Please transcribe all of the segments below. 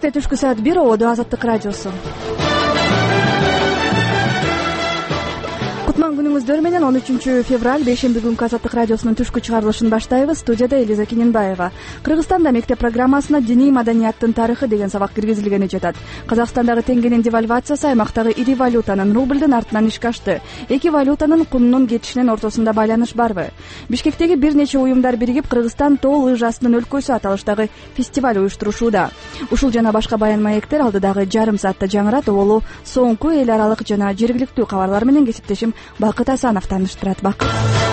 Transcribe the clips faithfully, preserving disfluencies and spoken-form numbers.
эфирде түшкү саат бир ободо Азаттык радиосу. Кутман күнүңүздөр менен он үчүнчү февраль бейшемби күнкү Азаттык радиосунун түшкү чыгарылышын баштайбыз. Студияда Элиза Кененбаева. Кыргызстанда мектеп программасына диний маданияттын тарыхы деген сабак киргизилгени жатат. Казакстандагы теңгенин девальвациясы аймактагы ири валютанын рублдун артынан ишке ашты. Эки валютанын кунунун кетишинин ортосунда байланыш барбы? Бишкектеги бир нече уюмдар биригип Кыргызстан тоо лыжасынын өлкөсү аталыштагы фестиваль уюштурушууда. Ушул жана башка баян маектер алдыдагы жарым саатта жаңырат. Олу соңку эл аралык жана жергиликтүү кабарлар менен кесиптешим Бакыт Асанов тааныштырат. Бакыт.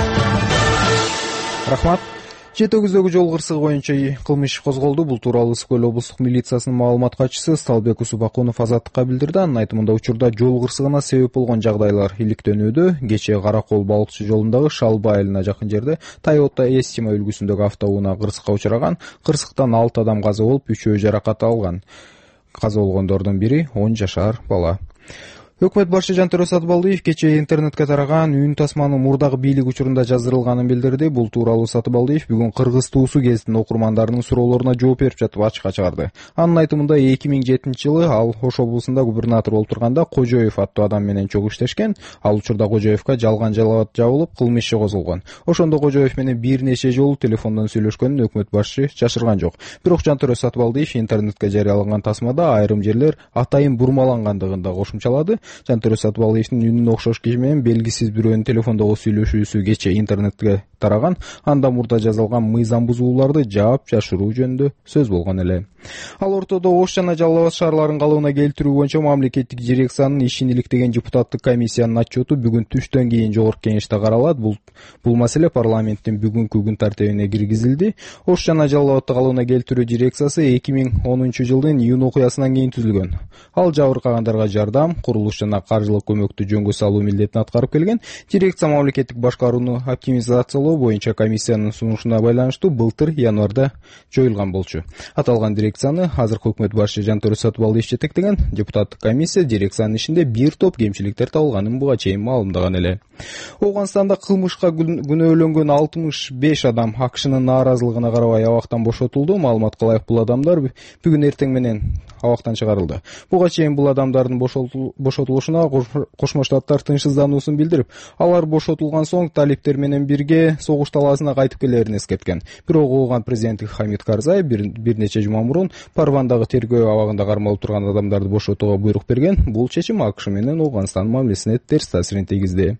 Рахмат. Жетөгүздөгү жол кырсыгы боюнча кылмыш козголду. Бул тууралуу Ысык көл облустук милициясынын маалымат катчысы Сталбек Усубакунов Азаттыкка билдирди. Анын айтымында учурда жол кырсыгына себеп болгон жагдайлар иликтөнүүдө. Кечээ Каракол балыкчы жолундагы Шалба айылына жакын жерде Toyota Estima үлгүсүндөгү автоунаа кырсыкка учураган. Кырсыктан алты адам каза болуп, үчөө жаракат алган. Каза болгондордун бири он жашар бала. Өкмөт башчы Жантөрө Сатыбалдиев кечээ интернетке тараган үн тасманын мурдагы бийлик учурунда жаздырылганын билдирди. Бул тууралуу Сатыбалдиев бүгүн Кыргыз туусу гезитинин окурмандарынын суроолоруна жооп берип жатып ачыкка чыгарды. Анын айтымында эки миң жетинчи жылы ал Ош облусунда губернатор болуп турганда Кожоев аттуу адам менен чогуу иштешкен. Ал учурда Кожоевго жалган жалаат жабылып, кылмыш иши козголгон. Ошондо Кожоев менен бир нече жолу телефондон сүйлөшкөнүн өкмөт башчы жашырган жок. Бирок Жантөрө Сатыбалдиев интернетке жарыяланган тасмада айрым жерлер атайын бурмалангандыгын да кошумчалады. Жантөрө Сатыбалдиевдин үнүнө окшош киши менен белгисиз бирөөнүн телефондогу сүйлөшүүсү кечээ интернетке тараган. Анда мурда жазылган мыйзам бузууларды жаап жашыруу жөнүндө сөз болгон эле. Ал ортодо Ош жана Жалал Абад шаарларын калыбына келтирүү боюнча мамлекеттик дирекциянын ишин иликтеген депутаттык комиссиянын отчету бүгүн түштөн кийин жогорку кеңеште каралат. Бул бул маселе парламенттин бүгүнкү күн тартибине киргизилди. Ош жана Жалал Абадты калыбына келтирүү дирекциясы эки миң онунчу жылдын июнь окуясынан кийин түзүлгөн. Ал жабыркагандарга жардам, курулуш жана каржылык көмөктү жөнгө салуу милдетин аткарып келген. Дирекция мамлекеттик башкарууну оптимизациялоо боюнча комиссиянын сунушуна байланыштуу былтыр январда жоюлган болчу. Аталган дирекцияны азыркы өкмөт башчы Жантөрө Сатыбалдиев жетектеген депутаттык комиссия дирекциянын ишинде бир топ кемчиликтер табылганын буга чейин маалымдаган эле. Оганстанда кылмышка күнөөлөнгөн алтымыш беш адам АКШнын нааразылыгына карабай абактан бошотулду. Маалыматка ылайык бул адамдар бүгүн эртең менен абактан чыгарылды. Буга чейин бул адамдардын бошотулушуна Кошмо Штаттар тынчсыздануусун билдирип, алар бошотулган соң талиптер менен бирге согуш талаасына кайтып келерин эскерткен. Бирок ооган президенти Хамид Карзай бир, бир нече жума мурун Парвандагы тергөө абагында кармалып турган адамдарды бошотууга буйрук берген. Бул чечим АКШ менен Оганстан мамилесине терс таасирин тийгизди.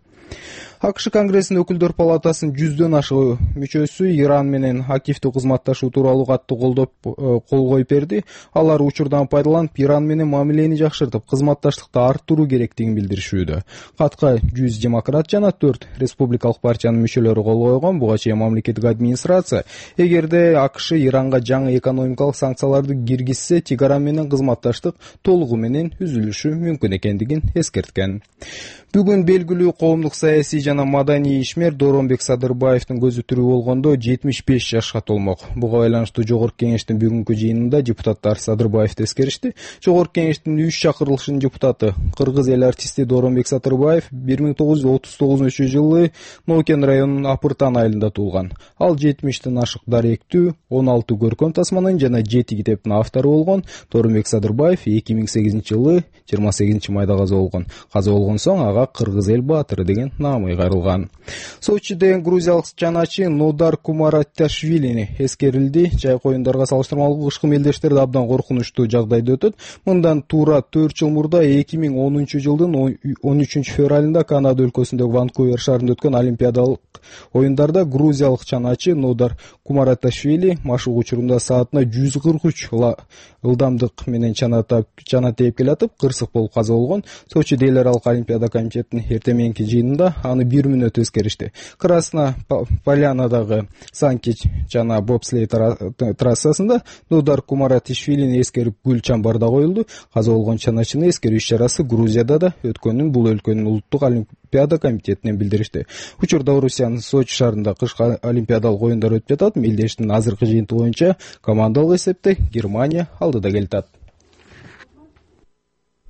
АКШ Конгрессинин өкүлдөр палатасынын жүздөн ашык мүчөсү Иран менен активдүү кызматташуу тууралуу катты колдоп кол коюп берди. Алар учурдан пайдаланып Иран менен мамилени жакшыртып, кызматташтыкты арттыруу керектигин билдиришүүдө. Катка жүз демократ жана төрт республикалык партиянын мүчөлөрү кол койгон. Буга чейин мамлекеттик администрация эгерде АКШ Иранга жаңы экономикалык санкцияларды киргизсе, Тегеран менен кызматташтык толугу менен үзүлүшү мүмкүн экендигин эскерткен. Бүгүн белгилүү коомдук саясий жана маданий ишмер Доронбек Садырбаевдин көзү тирүү болгондо жетимиш беш жашка толмок. Буга байланыштуу жогорку кеңештин бүгүнкү жыйынында депутаттар Садырбаевди эскеришти. Жогорку кеңештин үч чакырылышынын депутаты кыргыз эл артисти Доронбек Садырбаев бир миң тогуз жүз отуз тогузунчу жылы Нокен районунун Апыртан айылында туулган. Ал жетимиштен ашык даректүү, он алты көркөм тасманын жана жети китептин автору болгон. Доронбек Садырбаев эки миң сегизинчи жылы жыйырма сегизинчи майда каза болгон. Каза болгон соң ага Кыргыз эл баатыры деген наамы кайрылган. Сочиде грузиялык чаначы Нодар Кумараташвилини эскерилди. Жайкы оюндарга салыштырмалуу кышкы мелдештерде абдан коркунучтуу жагдайда өтөт. Мындан туура төрт жыл мурда эки миң онунчу жылдын он үчүнчү февралында Канада өлкөсүндөгү Ванкувер шаарында өткөн олимпиадалык оюндарда грузиялык чаначы Нодар Кумараташвили машык учурунда саатына жүз кырк үч ылдамдык менен чаната чана тээп келатып, кырсык болуп каза болгон. Сочиде эл аралык олимпиада комитетинин эртең мененки жыйынында аны бир мүнөт эскеришти. Красна Полянадагы санки жана бобслей трассасында Нодар Кумараташвилини эскерип гүл чамбарда коюлду. Каза болгон чаначыны эскерүү иш-чарасы Грузияда да өткөнүн бул өлкөнүн улуттук олимпиада комитетинен билдиришти. Учурда Орусиянын Сочи шаарында кышкы олимпиадалык оюндар өтүп жатат. Мелдештин азыркы жыйынтыгы боюнча командалык эсепте Германия алдыда келатат.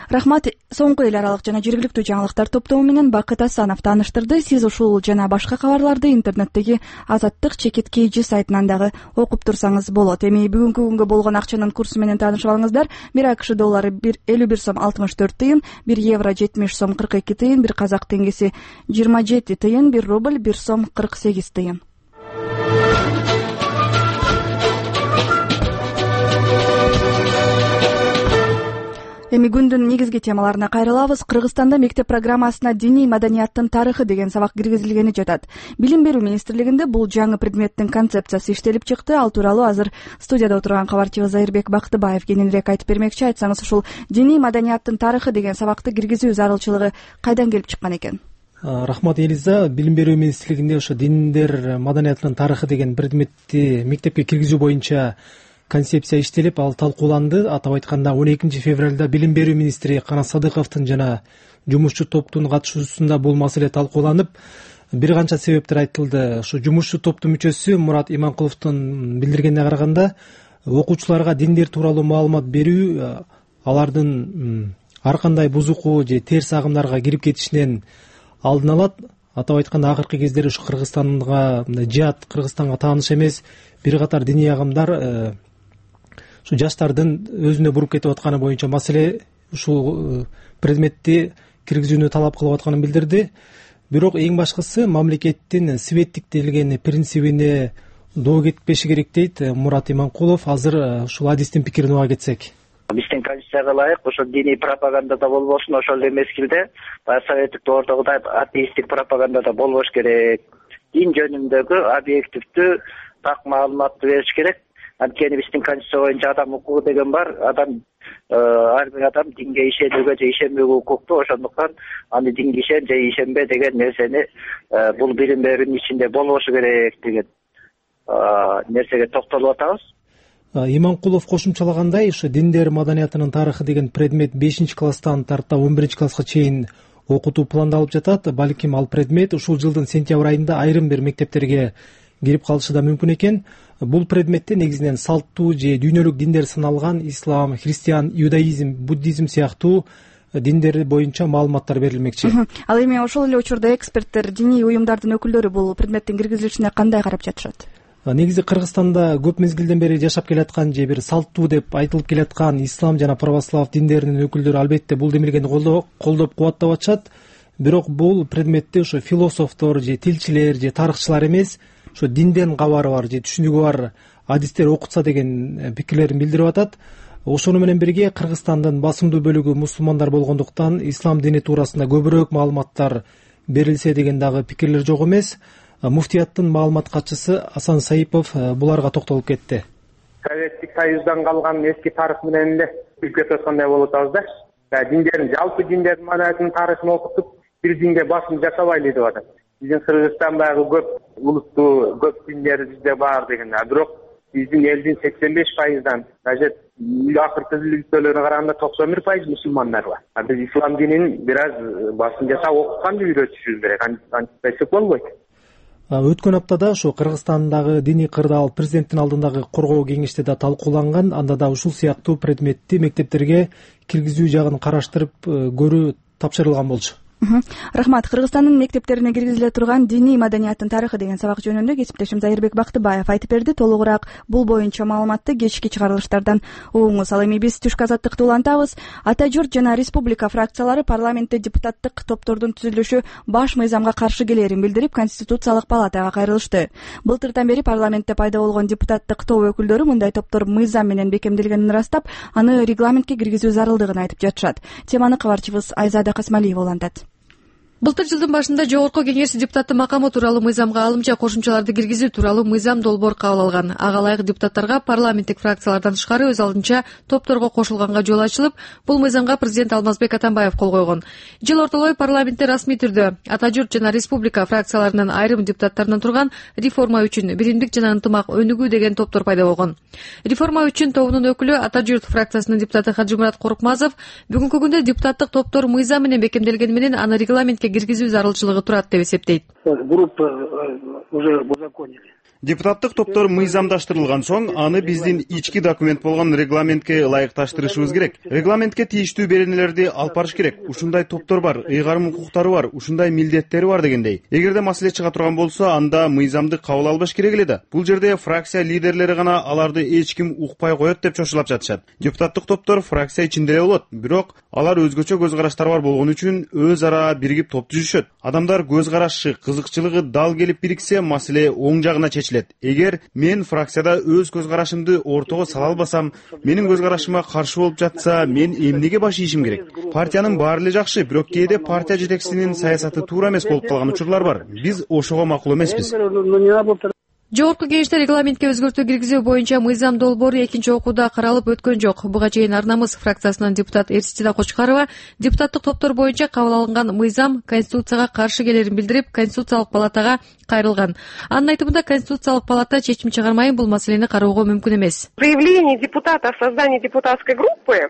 Рахмат. Соңку эл аралык жана жергиликтүү жаңылыктар топтому менен Бакыт Асанов тааныштырды. Сиз ушул жана башка кабарларды интернеттеги Азаттык чекит kg сайтынан дагы окуп турсаңыз болот. Эми бүгүнкү күнгө болгон акчанын курсу менен таанышып алыңыздар. бир АКШ доллары элүү бир сом алтымыш төрт тыйын, бир евро жетимиш сом кырк эки тыйын, бир казак теңгеси жыйырма жети тыйын, бир рубль бир сом кырк сегиз тыйын. Эми күндүн негизги темаларына кайрылабыз. Кыргызстанда мектеп программасына диний маданияттын тарыхы деген сабак киргизилгени жатат. Билим берүү министрлигинде бул жаңы предметтин концепциясы иштелип чыкты. Ал тууралуу азыр студияда отурган кабарчыбыз Зайырбек Бактыбаев кененирээк айтып бермекчи. Айтсаңыз, ушул диний маданияттын тарыхы деген сабакты киргизүү зарылчылыгы кайдан келип чыккан экен? Рахмат Элиза. Билим берүү министрлигинде ошо диндер маданиятынын тарыхы деген предметти мектепке киргизүү боюнча концепция иштелип, ал талкууланды. Атап айтканда он экинчи февралда билим берүү министри Канат Садыковдун жана жумушчу топтун катышуусунда бул маселе талкууланып, бир канча себептер айтылды. Ошо жумушчу топтун мүчөсү Мурат Иманкуловдун билдиргенине караганда, окуучуларга диндер тууралуу маалымат берүү алардын ар кандай бузуку же терс агымдарга кирип кетишинен алдын алат. Атап айтканда, акыркы кездери ушу Кыргызстанга жат, Кыргызстанга тааныш эмес бир катар диний агымдар ушу жаштардын өзүнө буруп кетип атканы боюнча маселе ушул предметти киргизүүнү талап кылып атканын билдирди. Бирок эң башкысы мамлекеттин светтик делген принцибине доо кетпеши керек дейт Мурат Иманкулов. Азыр ушул адистин пикирин уга кетсек. Биздин конституцияга ылайык ошо диний пропагандада болбошун, ошол эле мезгилде советтик доордогудай атеисттик пропагандада болбош керек. Дин жөнүндөгү объективдүү так маалыматты бериш керек. Анткени биздин конституция боюнча адам укугу деген бар. Адам ар бир адам динге ишенүүгө же ишенбөөгө укуктуу. Ошондуктан аны динге ишен же ишенбе деген нерсени бул билим берүүнүн ичинде болбошу керек деген нерсеге токтолуп атабыз. Иманкулов кошумчалагандай, ушу диндер маданиятынын тарыхы деген предмет бешинчи класстан тарта он биринчи класска чейин окутуу пландалып жатат. Балким ал предмет ушул жылдын сентябрь айында айрым бир мектептерге кирип калышы да мүмкүн экен. Бул предметте негизинен салттуу же дүйнөлүк диндер саналган ислам, христиан, иудаизм, буддизм сыяктуу диндер боюнча маалыматтар берилмекчи. Ал эми ошол эле учурда эксперттер, диний уюмдардын өкүлдөрү бул предметтин киргизилишине кандай карап жатышат? Негизи Кыргызстанда көп мезгилден бери жашап келаткан же бир салттуу деп айтылып келаткан ислам жана православ диндеринин өкүлдөрү албетте бул демилгени колдоп кубаттап атышат. Бирок бул предметти ошо философтор же тилчилер же тарыхчылар эмес, ошо динден кабары бар же түшүнүгү бар адистер окутса деген пикирлерин билдирип атат. Ошону менен бирге Кыргызстандын басымдуу бөлүгү мусулмандар болгондуктан ислам дини туурасында көбүрөөк маалыматтар берилсе деген дагы пикирлер жок эмес. Муфтияттын маалымат катчысы Асан Саипов буларга токтолуп кетти. Советтик Союздан калган эски тарых менен эле үлгө тоскондой болуп атабыз да. Диндердин, жалпы диндердин маданиятынын тарыхын окутуп, бир динге басым жасабайлы деп атат. Биздин Кыргызстан баягы көп улуттуу, көп диндер бизде бар деген. Бирок биздин элдин сексен беш пайыздан, даже акыркы өлкөлөргө караганда токсон бир пайыз мусулмандар бар. А биз ислам динин бир аз басым жасап окутканды үйрөтүшүбүз керек. Антипайсып болбойт. Өткөн аптада ошо Кыргызстандагы диний кырдаал президенттин алдындагы коргоо кеңеште да талкууланган. Анда да ушул сыяктуу предметти мектептерге киргизүү жагын караштырып көрүү тапшырылган болчу. Рахмат. Кыргызстандын мектептерине киргизиле турган диний маданияттын тарыхы деген сабак жөнүндө кесиптешим Зайырбек Бактыбаев айтып берди. Толугураак бул боюнча маалыматты кечки чыгарылыштардан угуңуз. Ал эми биз түшкү азаттыкты улантабыз. Ата журт жана республика фракциялары парламентте депутаттык топтордун түзүлүшү баш мыйзамга каршы келерин билдирип, Конституциялык палатага кайрылышты. Былтырдан бери парламентте пайда болгон депутаттык топ өкүлдөрү мындай топтор мыйзам менен бекемделгенин ырастап, аны регламентке киргизүү зарылдыгын айтып жатышат. Теманы кабарчыбыз Айзада Касмалиева улантат. Былтыр жылдын башында Жогорку Кеңеш депутаты макамы тууралуу мыйзамга алымча кошумчаларды киргизүү тууралуу мыйзам долбоор кабыл алган. Ага ылайык депутаттарга парламенттик фракциялардан тышкары өз алдынча топторго кошулганга жол ачылып, бул мыйзамга президент Алмазбек Атамбаев кол койгон. Жыл ортолой парламентте расмий түрдө Ата журт жана республика фракцияларынын айрым депутаттарынан турган реформа үчүн биримдик жана ынтымак өнүгүү деген топтор пайда болгон. Реформа үчүн тобунун өкүлү Ата журт фракциясынын депутаты Хаджимурат Корукмазов бүгүнкү күндө депутаттык топтор мыйзам менен бекемделгени менен аны регламентке киргизүү зарылчылыгы турат деп эсептейт. Группа уже узаконили. Депутаттык топтор мыйзамдаштырылган соң, аны биздин ички документ болгон регламентке ылайыкташтырышыбыз керек. Регламентке тийиштүү беренелерди алып барыш керек. Ушундай топтор бар, ыйгарым укуктары бар, ушундай милдеттери бар дегендей. Эгерде маселе чыга турган болсо, анда мыйзамды кабыл албаш керек эле да. Бул жерде фракция лидерлери гана аларды эч ким укпай коет деп чочулап жатышат. Депутаттык топтор фракция ичинде эле болот, бирок алар өзгөчө көз караштары бар болгон үчүн өз ара биригип топ түзүшөт. Адамдар көз карашы, кызыкчылыгы дал келип бириксе, маселе оң жагына чечилет. Эгер мен фракцияда өз көз карашымды ортого сала албасам, менин көз карашыма каршы болуп жатса, мен эмнеге баш ийишим керек? Партиянын баары эле жакшы, бирок кээде партия жетекчисинин саясаты туура эмес болуп калган учурлар бар. Биз ошого макул эмеспиз. Жогорку кеңеште регламентке өзгөртүү киргизүү боюнча мыйзам долбоору экинчи окууда каралып өткөн жок. Буга чейин Ар намыс фракциясынын депутат Эрстина Кочкарова депутаттык топтор боюнча кабыл алынган мыйзам конституцияга каршы келерин билдирип, Конституциялык палатага кайрылган. Анын айтымында Конституциялык палата чечим чыгармайын бул маселени кароого мүмкүн эмес. Заявление депутата о создании депутатской группы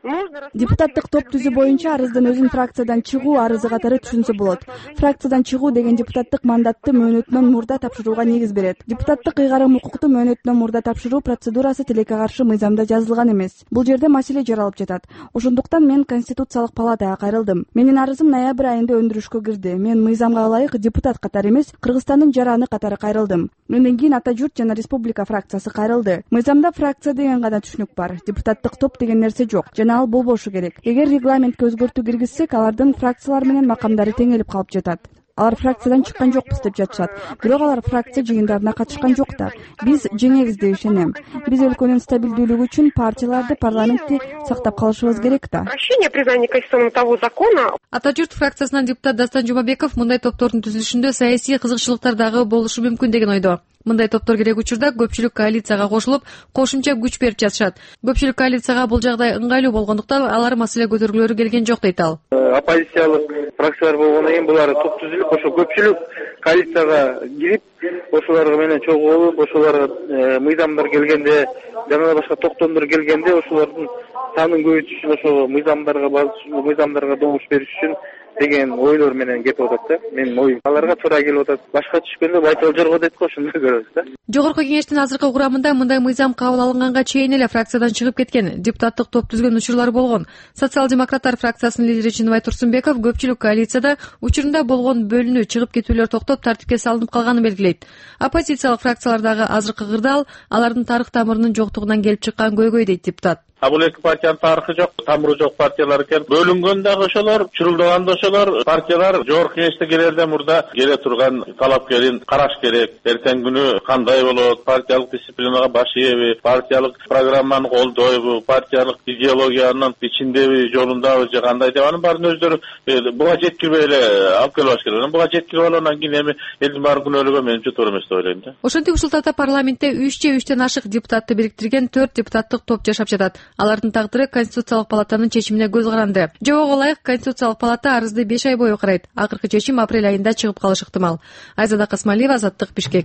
депутаттык топ түзүү боюнча арыздын өзүн фракциядан чыгуу арызы катары түшүнсө болот. Фракциядан чыгуу деген депутаттык мандатты мөөнөтүнөн мурда тапшырууга негиз берет. Депутаттык ыйгарым укукту мөөнөтүнөн мурда тапшыруу процедурасы тилекке каршы мыйзамда жазылган эмес. Бул жерде маселе жаралып жатат. Ошондуктан мен Конституциялык палатага кайрылдым. Менин арызым ноябрь айында өндүрүшкө кирди. Мен мыйзамга ылайык депутат катары эмес, Кыргызстандын жараны катары кайрылдым. Менден кийин Ата журт жана Республика фракциясы кайрылды. Мыйзамда фракция деген гана түшүнүк бар. Депутаттык топ деген нерсе жок. Ал болбошу керек. Эгер регламентке өзгөртүү киргизсек, алардын фракциялар менен макамдары теңелип калып жатат. Алар фракциядан чыккан жокпуз деп жатышат. Бирок алар фракция жыйындарына катышкан жок да. Биз жеңебиз деп ишенем. Биз өлкөнүн стабилдүүлүгү үчүн партияларды, парламентти сактап калышыбыз керек да. Прощение признания конституционного того закона. Ата журт фракциясынан депутат Дастан Жумабеков мындай топтордун түзүлүшүндө саясий кызыкчылыктар дагы болушу мүмкүн деген ойдо. Мындай топтор керек учурда көпчүлүк коалицияга кошулуп, кошумча күч берип жатышат. Көпчүлүк коалицияга бул жагдай ыңгайлуу болгондуктан алар маселе көтөргүлөрү келген жок дейт ал. Оппозициялык фракциялар болгондон кийин булар топ түзүлүп, ошо көпчүлүк коалицияга кирип, ошолар менен чогуу болуп, ошолар мыйзамдар келгенде, жана башка токтомдор келгенде ошолордун санын көбөйтүш үчүн, ошо мыйзамдарга базыш, мыйзамдарга добуш бериш үчүн деген ойлор менен кеп атат да. Менин оюм аларга туура келип атат. Башка түшкөндө байтал жорго дейт го, ошондой көрөбүз да. Жогорку кеңештин азыркы курамында мындай мыйзам кабыл алынганга чейин эле фракциядан чыгып кеткен, депутаттык топ түзгөн учурлар болгон. Социал-демократтар фракциясынын лидери Чыныбай Турсунбеков көпчүлүк коалицияда учурунда болгон бөлүнүү, чыгып кетүүлөр токтоп, тартипке салынып калганын белгилейт. Оппозициялык фракциялардагы азыркы кырдаал алардын тарых тамырынын жоктугунан келип чыккан көйгөй дейт депутат. А бул эки партиянын тарыхы жок, тамыры жок партиялар экен. Бөлүнгөн дагы ошолор, чурулдаган да ошолор. Партиялар жогорку кеңеште келерден мурда келе турган талапкерин караш керек. Эртең күнү кандай болот, партиялык дисциплинага баш ийеби, партиялык программаны колдойбу, партиялык идеологиянын ичиндеби, жолундабы же кандай деп анын баарын өздөрү буга жеткирбей эле алып келбаш керек. Буга жеткирип алгандан кийин эми элдин баары күнөөлөгө менимче туура эмес деп ойлойм да. Ошентип ушултата парламентте үч же үчтөн ашык депутатты бириктирген төрт депутаттык топ жашап жатат. Алардын тагдыры Конституциялык палатанын чечимине көз каранды. Жобого ылайык Конституциялык палата арызды беш ай бою карайт. Акыркы чечим апрель айында чыгып калышы ыктымал. Айзада Касмалиева, Азаттык, Бишкек.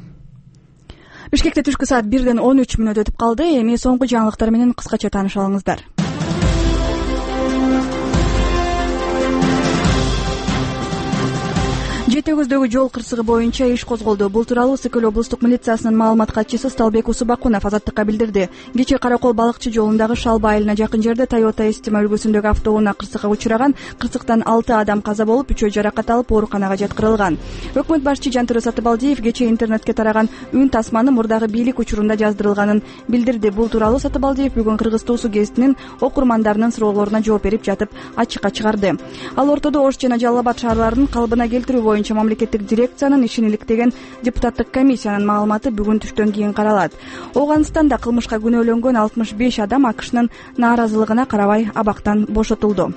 Бишкекте түшкү саат бирден он үч мүнөт өтүп калды. Эми соңку жаңылыктар менен кыскача тааныша алыңыздар. Жети өгүздөгү жол кырсыгы боюнча иш козголду. Бул тууралуу Сыкөл облустук милициясынын маалымат катчысы Сталбек Усубакунов Азаттыкка билдирди. Кечээ Каракол балыкчы жолундагы Шалба айылына жакын жерде Toyota Estima үлгүсүндөгү автоунаа кырсыкка учураган. Кырсыктан алты адам каза болуп, үчөө жаракат алып ооруканага жаткырылган. Өкмөт башчы Жантүрө Сатыбалдиев кечээ интернетке тараган үн тасманы мурдагы бийлик учурунда жаздырылганын билдирди. Бул тууралуу Сатыбалдиев бүгүн Кыргыз Туусу гезитинин окурмандарынын суроолоруна жооп берип жатып ачыкка чыгарды. Ал ортодо Ош жана Жалал Абад шаарларын калыбына келтирүү боюнча мамлекеттик дирекциянын ишин иликтеген депутаттык комиссиянын маалыматы бүгүн түштөн кийин каралат. Ооганстанда кылмышка күнөөлөнгөн алтымыш беш адам АКШнын нааразылыгына карабай абактан бошотулду.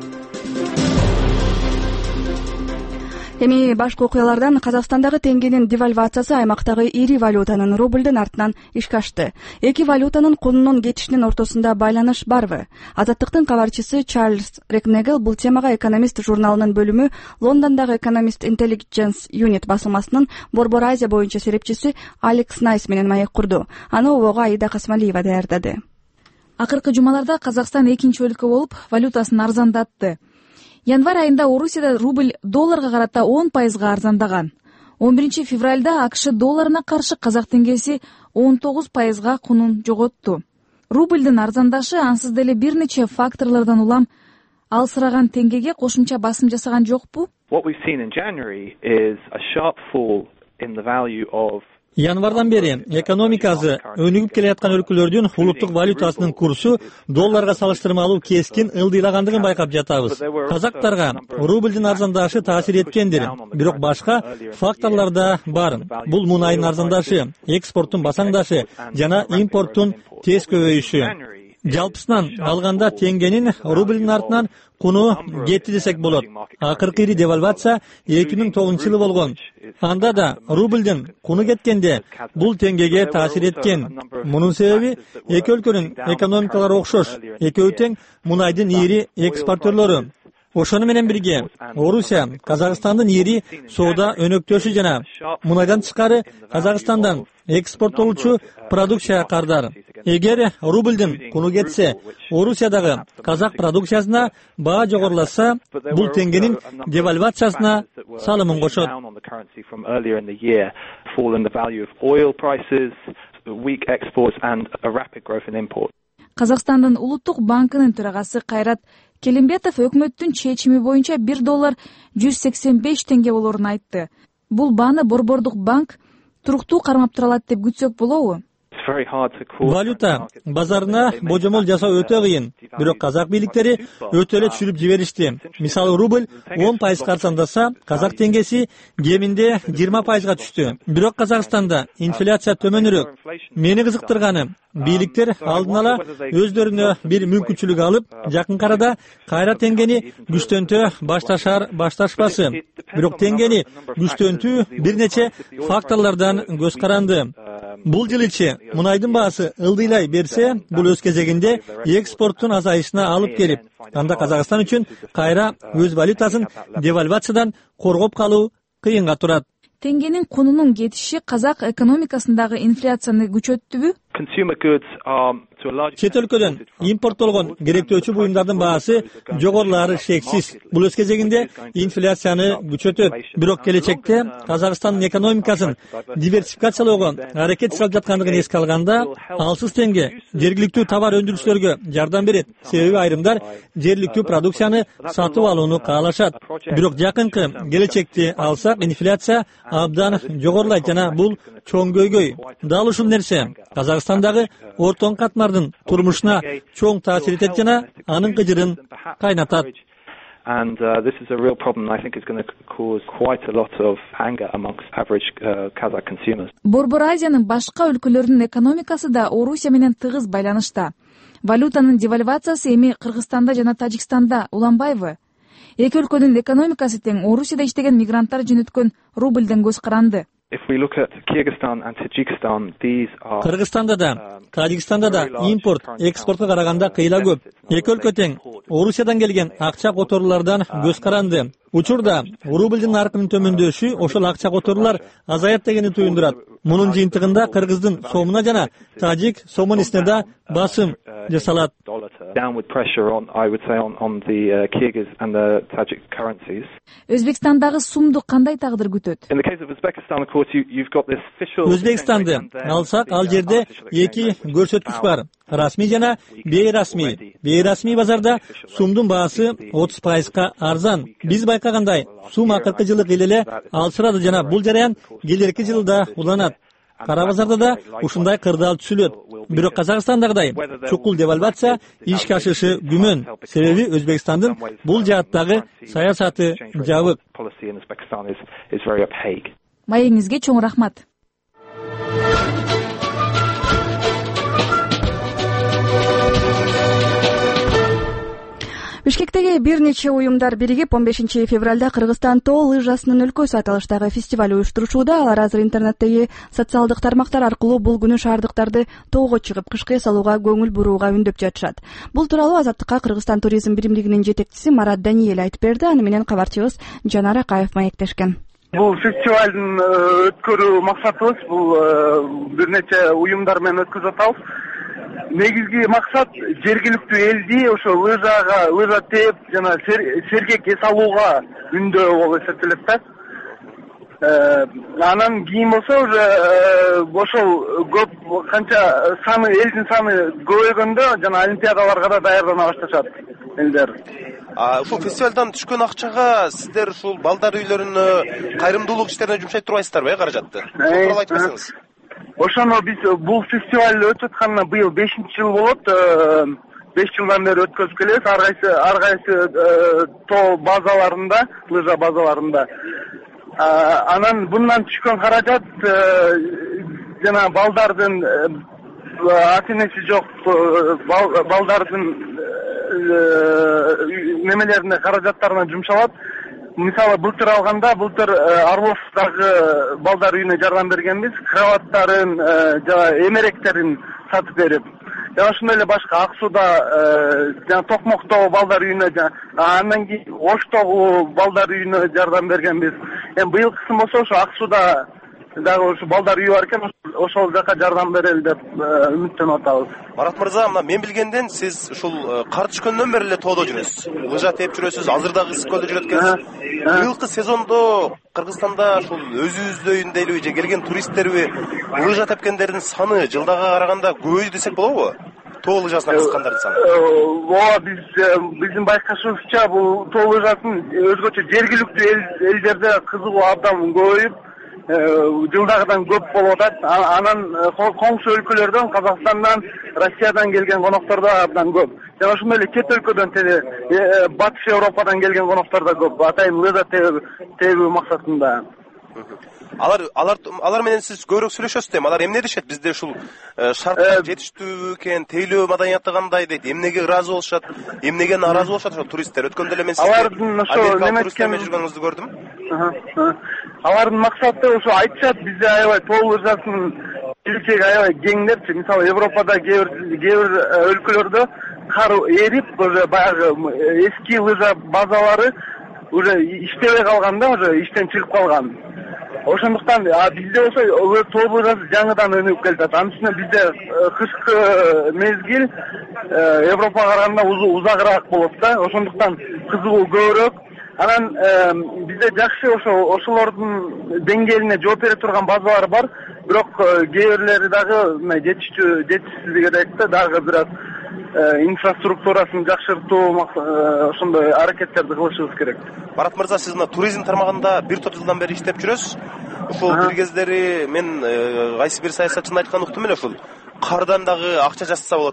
Эми башка окуялардан Казакстандагы теңгенин девальвациясы аймактагы ири валютанын рублдун артынан ишке ашты. Эки валютанын кунунун кетишинин ортосунда байланыш барбы? Азаттыктын кабарчысы Чарльз Рекнегел бул темага Экономист журналынын бөлүмү Лондондогу Economist Intelligence Unit басылмасынын Борбор Азия боюнча серепчиси Алекс Найс менен маек курду. Аны обого Аида Касмалиева даярдады. Акыркы жумаларда Казакстан экинчи өлкө болуп валютасын арзандатты. Январь айында Орусияда рубль долларга карата он пайызга арзандаган. он биринчи февралда акш долларына каршы казак теңгеси он тогуз пайызга кунун жоготту. Рубльдин арзандашы ансыз деле бир нече факторлордон улам алсыраган теңгеге кошумча басым жасаган жокпу? Январдан бери экономикасы өнүгүп келе жаткан өлкөлөрдүн улуттук валютасынын курсу долларга салыштырмалуу кескин ылдыйлагандыгын байкап жатабыз. Казактарга рубльдин арзандашы таасир эткендир, бирок башка факторлор да бар. Бул мунайдын арзандашы, экспорттун басаңдашы жана импорттун тез көбөйүшү. Жалпысынан алганда теңгенин рубльдин артынан куну кетти десек болот. Акыркы ири девальвация эки миң тогузунчу жылы болгон. Анда да рубльдин куну кеткенде бул теңгеге таасир эткен. Мунун себеби эки өлкөнүн экономикалары окшош. Экөө тең мунайдын ири экспортерлору. Ошону менен бирге Орусия Казакстандын ири соода өнөктөшү жана мунайдан тышкары Казакстандан экспорттолчу продукция кардар. Эгер рубльдин куну кетсе, Орусиядагы казак продукциясына баа жогоруласа, бул теңгенин девальвациясына салымын кошот. Казакстандын улуттук банкынын төрагасы Кайрат Келимбетов өкмөттүн чечими боюнча бир доллар жүз сексен беш теңге болорун айтты. Бул бааны Борбордук банк туруктуу кармап тура алат деп күтсөк болобу? Валюта базарына божомол жасоо өтө кыйын, бирок казак бийликтери өтө эле түшүрүп жиберишти. Мисалы рубль он пайызга арзандаса, казак теңгеси кеминде жыйырма пайызга түштү. Бирок Казакстанда инфляция төмөнүрөөк. Мени кызыктырганы, бийликтер алдын ала өздөрүнө бир мүмкүнчүлүк алып, жакын арада кайра теңгени күчтөнтө башташар башташпасы. Бирок теңгени күчтөнтүү бир нече факторлордон көз каранды. Бул жыл ичи мунайдын баасы ылдыйлай берсе, бул өз кезегинде экспорттун азайышына алып келип, анда Казакстан үчүн кайра өз валютасын девальвациядан коргоп калуу кыйынга турат. Теңгенин кунунун кетиши казак экономикасындагы инфляцияны күчөттүбү? Чет өлкөдөн импорттолгон керектөөчү буюмдардын баасы жогорулаары шексиз. Бул өз кезегинде инфляцияны күчөтөт. Бирок келечекте Казакстандын экономикасын диверсификациялоого аракет жасап жаткандыгын эске алганда, алсыз теңге жергиликтүү товар өндүрүүчүлөргө жардам берет. Себеби айрымдар жергиликтүү продукцияны сатып алууну каалашат. Бирок жакынкы келечекти алсак, инфляция абдан жогорулайт жана бул чоң көйгөй. Дал ушул нерсе Казакстандагы ортон катмардын турмушуна чоң таасир этет жана анын кыжырын кайнатат. And uh, this is a real problem. I think it's going to cause quite a lot of anger amongst average uh, Kazakh consumers. Борбор Азиянын башка өлкөлөрүнүн экономикасы да Орусия менен тыгыз байланышта. Валютанын девальвациясы эми Кыргызстанда жана Тажикстанда уланбайбы? Эки өлкөнүн экономикасы тең Орусияда иштеген мигранттар жөнөткөн рубльден көз каранды. Кыргызстанда да, Тажикстанда да импорт, экспортко караганда кыйла көп. Эки өлкө тең Орусиядан келген акча которуулардан көз каранды. Учурда рубльдин наркынын төмөндөшү ошол акча которуулар азаят дегени туюндурат. Мунун жыйынтыгында кыргыздын сомуна жана тажик сомунисине да басым жасалат. Өзбекстандагы сумду кандай тагдыр күтөт? Өзбекстанды алсак, ал жерде эки көрсөткүч бар. Расмий жана бейрасмий. Бейрасмий базарда сумдун баасы отуз пайызга арзан. Биз байкагандай, сум акыркы жылы кыйла алсырады жана бул жараян келерки жылда уланат. Кара базарда да ушундай кырдаал түзүлөт. Бирок Казакстандагыдай чукул девальвация ишке ашышы күмөн. Себеби Өзбекстандын бул жааттагы саясаты жабык. Маегиңизге чоң рахмат. Бишкектеги бир нече уюмдар биригип он бешинчи февралда Кыргызстан тоо лыжасынын өлкөсү аталыштагы фестиваль уюштурушууда. Алар азыр интернеттеги социалдык тармактар аркылуу бул күнү шаардыктарды тоого чыгып кышкы эс алууга көңүл бурууга үндөп жатышат. Бул тууралуу Азаттыкка Кыргызстан туризм биримдигинин жетекчиси Марат Даниэль айтып берди. Аны менен кабарчыбыз Жанар Акаев маектешкен. Бул фестивалдын өткөрүү максатыбыз бул бир нече уюмдар менен өткөзүп атабыз. Негизги максат жергиликтүү элди ошо лыжага, лыжа тээп жана сергек эс алууга үндөө болуп эсептелет да. Анан кийин болсо уже ошол көп канча саны элдин саны көбөйгөндө жана олимпиадаларга да даярдана башташат элдер. Ушул фестивалдан түшкөн акчага сиздер ушул балдар үйлөрүнө кайрымдуулук иштерине жумшай турбайсыздарбы, э, каражатты? Ошол тууралуу айтып берсеңиз. Ошону биз бул фестиваль өтүп атканына быйыл бешинчи жыл болот. беш жылдан бери өткөзүп келебиз. Ар кайсы ар кайсы тоо базаларында, лыжа базаларында. Анан bundan түшкөн каражат жана балдардын ата-энеси жок балдардын немелерине, каражаттарына жумшалат. Мисалы былтыр алганда, былтыр Орловдагы балдар үйүнө жардам бергенбиз, кроваттарын жана эмеректерин сатып берип. Жана ошондой эле башка Ак сууда жана Токмоктогу балдар үйүнө, андан кийин Оштогу балдар үйүнө жардам бергенбиз. Эми быйылкысын болсо ошо Ак сууда дагы ошо балдар үйү бар экен, ошол жака жардам берели деп үмүттөнүп атабыз. Марат мырза, мына мен билгенден сиз ушул кар түшкөндөн бери эле тоодо жүрөсүз. Лыжа тееп жүрөсүз, азыр дагы ысык көлдө жүрөт экенсиз. Быйылкы сезондо Кыргызстанда ушул өзүбүздөйүн дейлиби же келген туристтерби, лыжа тепкендердин саны жылдага караганда көбөйдү десек болобу? Тоо лыжасына кызыккандардын саны. Ооба, биз биздин байкашыбызча бул тоо лыжасын өзгөчө жергиликтүү элдерде кызыгуу абдан көбөйүп, жылдагыдан көп болуп атат. Анан коңшу өлкөлөрдөн, Казакстандан, Россиядан келген коноктор да абдан көп. Жана ошондой эле чет өлкөдөн, Батыш Европадан келген коноктор да көп. Атайын лыжа тебүү максатында. Алар алар алар менен сиз көбүрөөк сүйлөшөсүз да, алар эмне дешет? Бизде ушул шарттар жетиштүү экен, тейлөө маданияты кандай дейт, эмнеге ыраазы болушат, эмнеге нааразы болушат ошо туристтер? Өткөндө эле мен алардын ошо неме туристтермен жүргөнүңүздү көрдүм. Алардын максаты ошо айтышат, бизде аябай тоо лыжасынын келечеги аябай кең депчи. Мисалы Европада кээ бир өлкөлөрдө кар эрип, уже баягы эски лыжа базалары уже иштебей калган да, уже иштен чыгып калган. Ошондуктан бизде болсо тоо лыжасы жаңыдан өнүгүп келатат. Анын үстүнө бизде кышкы мезгил Европага караганда узагыраак болот да. Ошондуктан кызыгуу көбүрөөк. Анан бизде жакшы ошо ошолордун деңгээлине жооп бере турган базалар бар. Бирок кээ бирлери дагы жетиштүү жетишсиздиги дагы дагы бир аз инфраструктурасын жакшыртуу ошондой аракеттерди кылышыбыз керек. Марат мырза, сиз мына туризм тармагында бир топ жылдан бери иштеп жүрөсүз. Ушул бир кездери мен кайсы бир саясатчынын айтканын уктум эле, ушул кардан дагы акча жасаса болот.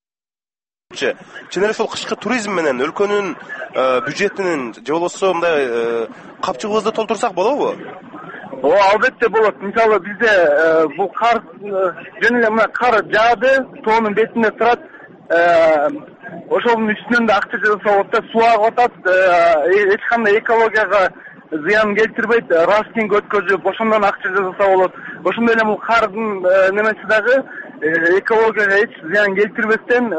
Чын эле ушул кышкы туризм менен өлкөнүн бюджетинин же болбосо мындай капчыгыбызды толтурсак болобу? Ооба, албетте болот. Мисалы бизде бул кар жөн эле мына кар жаады, тоонун бетинде турат. Ошонун үстүнөн да акча жасап болот да, суу агып атат, эч кандай экологияга зыян келтирбейт, рафтинг өткөзүп, ошондон акча жасаса болот. Ошондой эле бул кардын немеси дагы экологияга эч зыян келтирбестен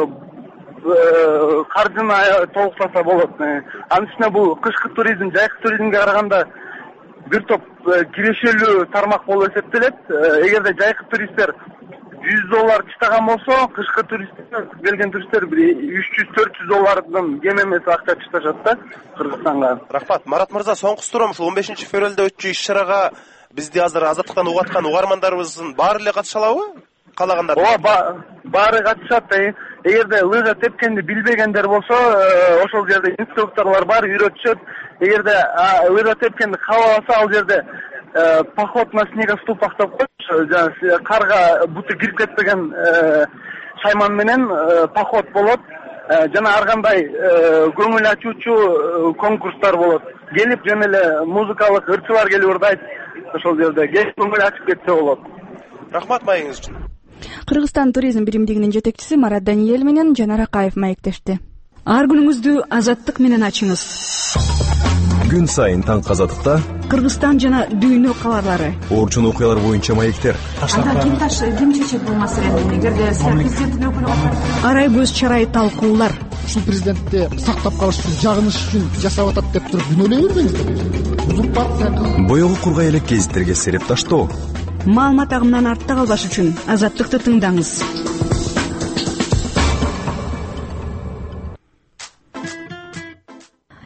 каржыны толуктаса болот. Анын үстүнө бул кышкы туризм, жайкы туризмге караганда бир топ кирешелүү тармак болуп эсептелет. Эгерде жайкы туристтер жүз доллар чыштаган болсо, кышкы туристтер келген туристтер үч жүз төрт жүз доллардан кем эмес акча чышташат да Кыргызстанга. Рахмат. Марат мырза, соңку суроом, ушул он бешинчи февралда өтчү иш-чарага бизди азыр Азаттыктан угуп аткан угармандарыбыздын баары эле катыша алабы? Каалагандар? Ооба, баары катышат. Эгерде лыжа тепкенди билбегендер болсо, ошол жерде инструкторлор бар, үйрөтүшөт. Эгерде лыжа тепкенди кааласа, ал жерде поход на снегоступах деп коет, карга буту кирип кетпеген шайман менен поход болот. Жана ар кандай көңүл ачуучу конкурстар болот. Келип жөн эле музыкалык ырчылар келип ырдайт ошол жерде. Келип көңүл ачып кетсе болот. Рахмат маегиңиз үчүн. Кыргызстан туризм биримдигинин жетекчиси Марат Даниэль менен Жанар Акаев маектешти. Ар күнүңүздү азаттык менен ачыңыз. Күн сайын таң Азаттыкта Кыргызстан жана дүйнө кабарлары, орчун окуялар боюнча маектер. Анда ким таш ким чечет бул маселени? Эгерде президенттин өкүлү катышса, арай көз чарай талкуулар. Ушул президентти сактап калыш үчүн, жагыныш үчүн жашап атат деп туруп күнөөлөй бербеңиздер. Узурпация. Боёгу кургай элек гезиттерге сереп таштоо. Маалымат агымынан артта калбаш үчүн Азаттыкты тыңдаңыз.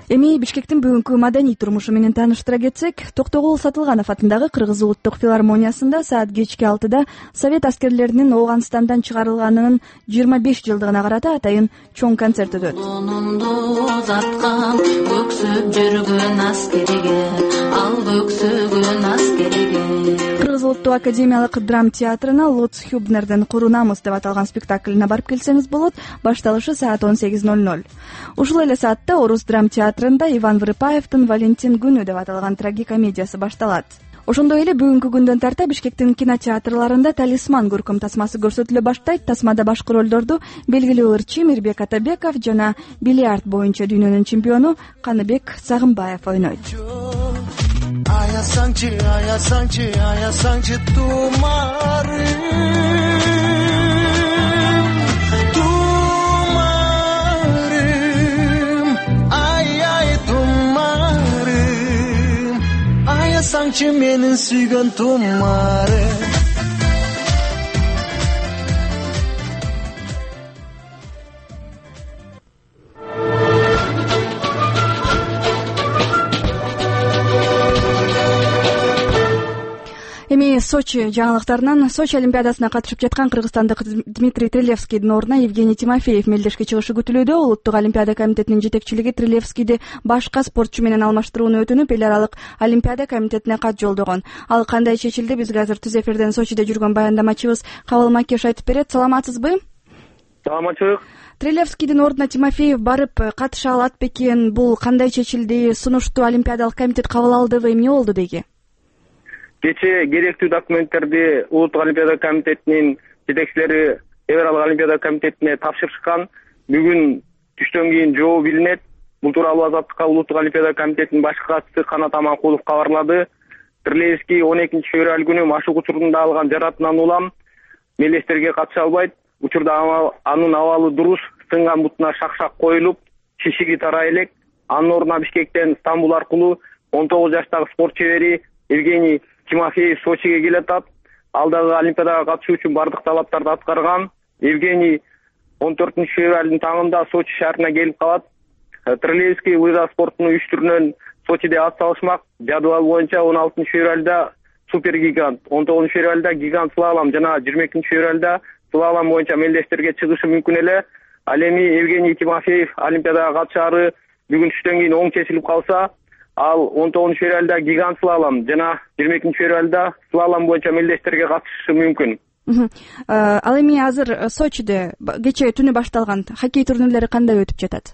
Эми Бишкектин бүгүнкү маданий турмушу менен тааныштыра кетсек, Токтогул Сатылганов атындагы Кыргыз улуттук филармониясында саат кечки алтыда Совет аскерлеринин Ооганстандан чыгарылганынын жыйырма беш жылдыгына карата атайын чоң концерт өтөт. Узаткан көксөп жүргөн аскериге, ал көксөгөн аскериге. Кыргыз улуттук академиялык драм театрына Луц Хюбнердин Куру намыс деп аталган спектаклине барып келсеңиз болот. Башталышы саат он сегиз ноль ноль. Ушул эле саатта Орус драм театрында Иван Вырыпаевдин Валентин күнү деп аталган трагикомедиясы башталат. Ошондой эле бүгүнкү күндөн тарта Бишкектин кинотеатрларында Талисман көркөм тасмасы көрсөтүлө баштайт. Тасмада башкы ролдорду белгилүү ырчы Мирбек Атабеков жана бильярд боюнча дүйнөнүн чемпиону Каныбек Сагынбаев ойнойт. Аясаңчы, аясаңчы, аясаңчы тумарым, тумарым, ай, ай, тумарым, аясаңчы менин сүйгөн тумарым. Эми Сочи жаңылыктарынан Сочи олимпиадасына катышып жаткан кыргызстандык Дмитрий Трилевскийдин ордуна Евгений Тимофеев мелдешке чыгышы күтүлүүдө. Улуттук олимпиада комитетинин жетекчилиги Трилевскийди башка спортчу менен алмаштырууну өтүнүп, эл аралык олимпиада комитетине кат жолдогон. Ал кандай чечилди? Бизге азыр түз эфирден Сочиде жүргөн баяндамачыбыз Кабыл Макеш айтып берет. Саламатсызбы? Саламатчылык. Трилевскийдин ордуна Тимофеев барып катыша алат бекен? Бул кандай чечилди? Сунушту олимпиадалык комитет кабыл алдыбы? Эмне болду деги? Кечээ керектүү документтерди Улуттук олимпиада комитетинин жетекчилери Эл аралык олимпиада комитетине тапшырышкан. Бүгүн түштөн кийин жообу билинет. Бул тууралуу Азаттыкка Улуттук олимпиада комитетинин башкы катчысы Канат Аманкулов кабарлады. Трилевский он экинчи февраль күнү машык учурунда алган жаратынан улам мелдештерге катыша албайт. Учурда анын абалы дурус, сынган бутуна шак-шак коюлуп, шишиги тарай элек. Анын ордуна Бишкектен Стамбул аркылуу он тогуз жаштагы спорт чебери Евгений Тимофеев Сочиге келатат. Ал дагы олимпиадага катышуу үчүн бардык талаптарды аткарган. Евгений он төртүнчү февралдын таңында Сочи шаарына келип калат. Трилевский лыжа спортунун үч түрүнөн Сочиде ат салышмак. Жадыбал боюнча он алтынчы февралда супергигант, он тогузунчу февралда гигант слалом жана жыйырма экинчи февралда слалом боюнча мелдештерге чыгышы мүмкүн эле. Ал эми Евгений Тимофеев олимпиадага катышаары бүгүн түштөн кийин оң чечилип калса, ал он тогузунчу февралда гигант слалом жана жыйырма экинчи февралда слалом боюнча мелдештерге катышышы мүмкүн. Ал эми азыр Сочиде кечээ түнү башталган хоккей турнирлери кандай өтүп жатат?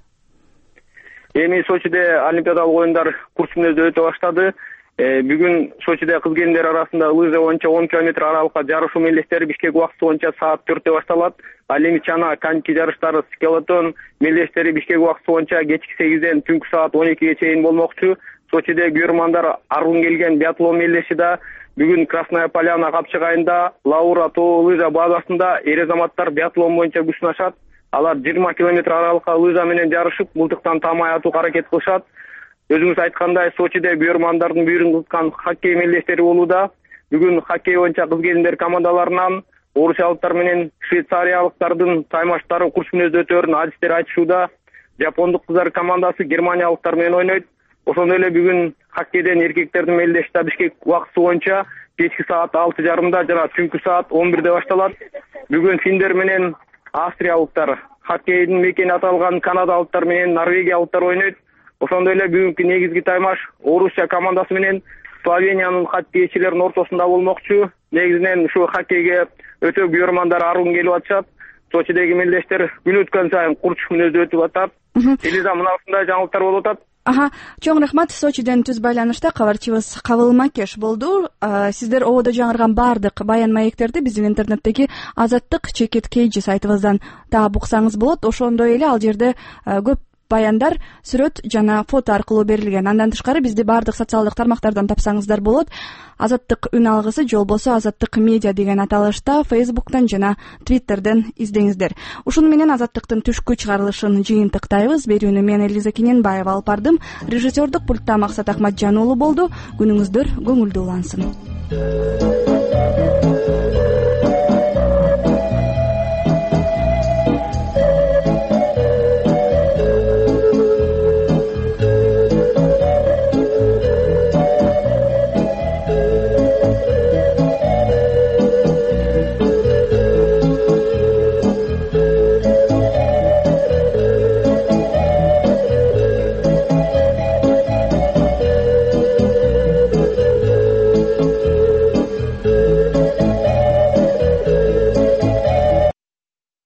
Эми Сочиде олимпиадалык оюндар курс мүнөздө өтө баштады. Бүгүн Сочиде кыз келиндер арасында лыжа боюнча он километр аралыкка жарышуу мелдештери Бишкек убакыты боюнча саат төрттө башталат. Ал эми чана коньки жарыштары скелетон мелдештери Бишкек убакыты боюнча кечки сегизден түнкү саат он экиге чейин болмокчу. Сочиде күйөрмандар аргын келген биатлон мелдеши да бүгүн Красная Поляна капчыгайында Лаура тоо лыжа базасында эр азаматтар биатлон боюнча күч сынашат. Алар жыйырма километр аралыкка лыжа менен жарышып, мылтыктан таамай атууга аракет кылышат. Өзүңүз айткандай, Сочиде күйөрмандардын бүйүрүн кыскан хоккей мелдештери болууда. Бүгүн хоккей боюнча кыз келиндер командаларынан орусиялыктар менен швейцариялыктардын таймаштары курс мүнөздө өтөөрүн адистер айтышууда. Жапондук кыздар командасы германиялыктар менен ойнойт. Ошондой эле бүгүн хоккейден эркектердин мелдеши Бишкек убакыты боюнча кечки саат алты жарымда жана түнкү саат он бирде башталат. Бүгүн финдер менен австриялыктар, хоккейдин мекени аталган канадалыктар менен норвегиялыктар ойнойт. Ошондой эле бүгүнкү негизги таймаш Орусия командасы менен Словениянын хоккейчилеринин ортосунда болмокчу. Негизинен ушу хоккейге өтө күйөрмандар аргын келип атышат. Сочидеги мелдештер күн өткөн сайын курч мүнөздө өтүп атат. Элиза мына ушундай жаңылыктар болуп атат. Аха, чоң рахмат. Сочиден түз байланышта кабарчыбыз Кабыл Макеш болду. Сиздер ободо жаңырган баардык баян маектерди биздин интернеттеги Азаттык чекит кейжи сайтыбыздан таап уксаңыз болот. Ошондой эле ал жерде көп баяндар сүрөт жана фото аркылуу берилген. Андан тышкары бизди баардык социалдык тармактардан тапсаңыздар болот. Азаттык үн алгысы же болбосо Азаттык медиа деген аталышта Facebook'тан жана Twitter'ден издеңиздер. Ушуну менен Азаттыктын түшкү чыгарылышын жыйынтыктайбыз. Берүүнү мен Элиза Кененбаева алып бардым. Режиссердук пультта Максат Акматжан уулу болду. Күнүңүздөр көңүлдүү улансын.